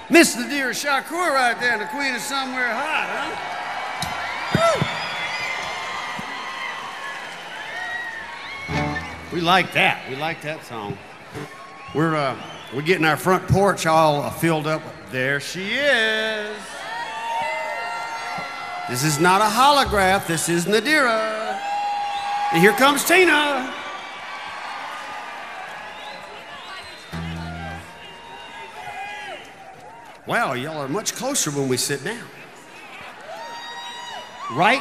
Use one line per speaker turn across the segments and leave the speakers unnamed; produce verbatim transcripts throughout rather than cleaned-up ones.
Miss Nadira Shakur right there, the queen of Somewhere Hot, huh? Woo! We like that. We like that song. We're uh, we're getting our front porch all uh, filled up. There she is. This is not a holograph. This is Nadira. And here comes Tina. Wow, y'all are much closer when we sit down. Right?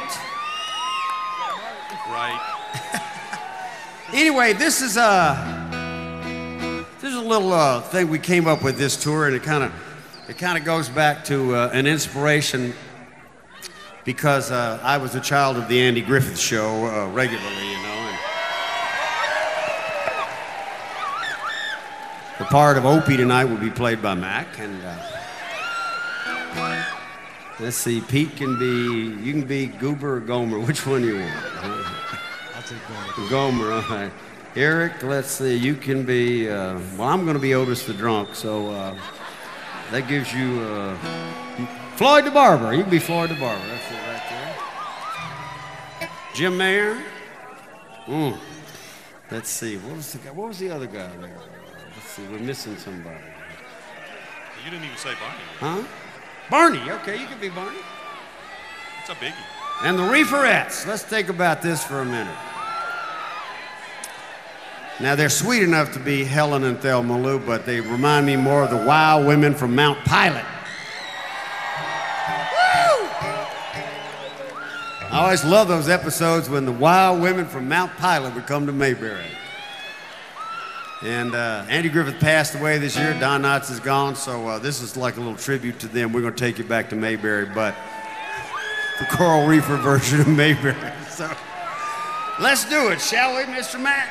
Right.
Anyway, this is a this is a little uh, thing we came up with this tour, and it kind of it kind of goes back to uh, an inspiration because uh, I was a child of the Andy Griffith Show uh, regularly, you know. And the part of Opie tonight will be played by Mac, and. Uh, Let's see, Pete can be, you can be Goober or Gomer. Which one do you want?
I'll take Gomer.
Gomer, all right. Eric, let's see, you can be, uh, well, I'm going to be Otis the Drunk, so uh, that gives you uh, Floyd the Barber. You can be Floyd the Barber. That's it right there. Jim Mayer. Mm. Let's see, what was the guy, what was the other guy there? Let's see, we're missing somebody.
You didn't even say Barney.
Huh? Barney, okay, you can be Barney.
It's a biggie.
And the Reeferettes. Let's think about this for a minute. Now, they're sweet enough to be Helen and Thelma Lou, but they remind me more of the Wild Women from Mount Pilot. Woo! I always love those episodes when the Wild Women from Mount Pilot would come to Mayberry. And uh, Andy Griffith passed away this year. Don Knotts is gone, so uh, this is like a little tribute to them. We're going to take you back to Mayberry, but the Coral Reefer version of Mayberry. So let's do it, shall we, Mister Matt?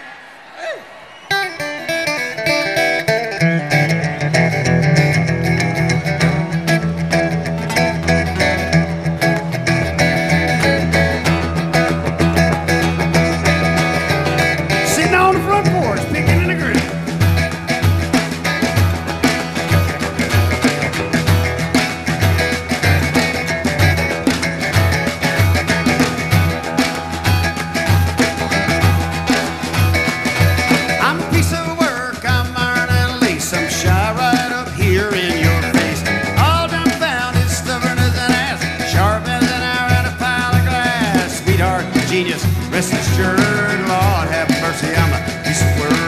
Sitting on the front porch, picking in the grill. I'm a piece of work, I'm iron and lace. I'm shy right up here in your face. All dumbfounded, as stubborn as an ass, sharp as an hour and a pile of glass. Sweetheart, genius, rest assured, Lord have mercy, I'm a piece of work.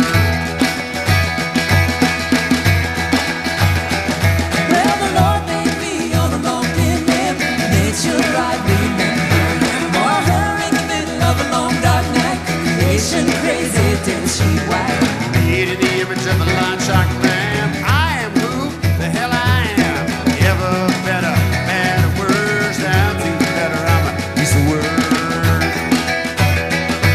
Well, the Lord made me on a long thin limb, made sure I remember. More her in the middle of a long dark night, creation crazy till she white.
Created the image of a line shock lamb. I am who the hell I am. Ever better, better words down to better. I'm a piece of work.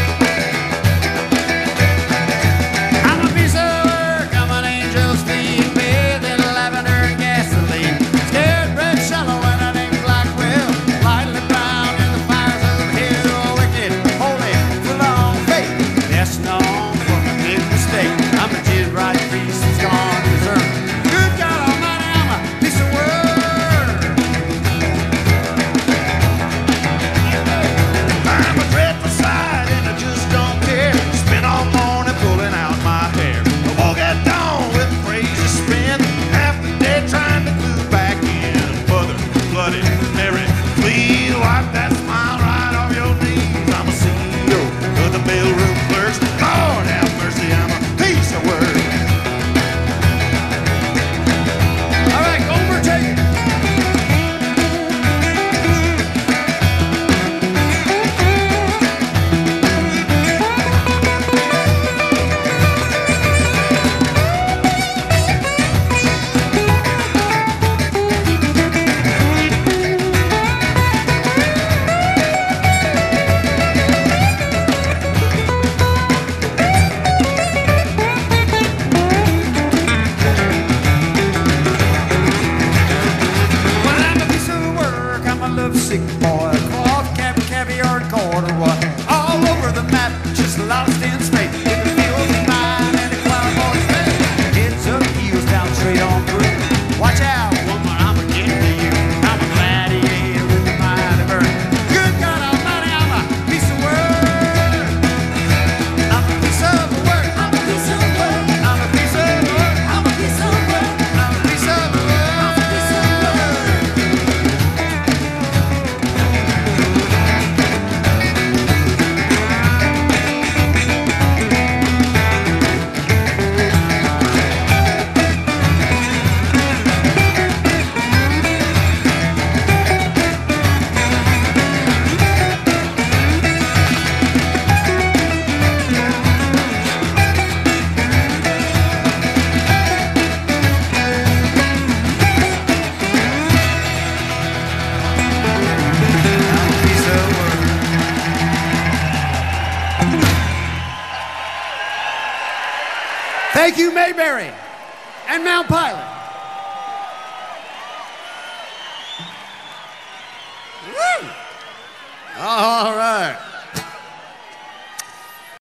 Thank you, Mayberry and Mount Pilot. Woo! All right.